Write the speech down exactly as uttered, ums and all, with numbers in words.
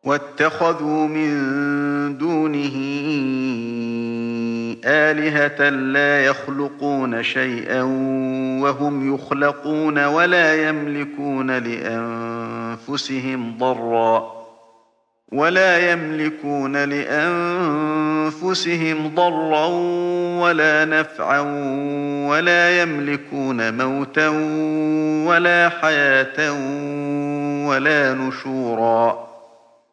واتخذوا من دونه آلهة لا يخلقون شيئا وهم يخلقون ولا يملكون لأنفسهم ضرا ولا يملكون لأنفسهم ضرا ولا نفعا ولا يملكون موتا ولا حياة ولا نشورا